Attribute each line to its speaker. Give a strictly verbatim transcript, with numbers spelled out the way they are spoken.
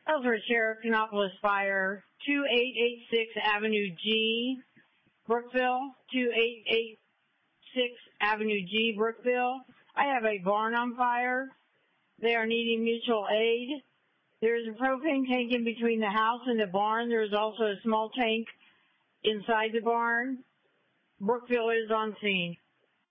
Speaker 1: Ellsworth Sheriff, Kannapolis Fire, two eight eight six Avenue G, Brookville, two eight eight six Avenue G, Brookville. I have a barn on fire. They are needing mutual aid. There is a propane tank in between the house and the barn. There is also a small tank inside the barn. Brookville is on scene.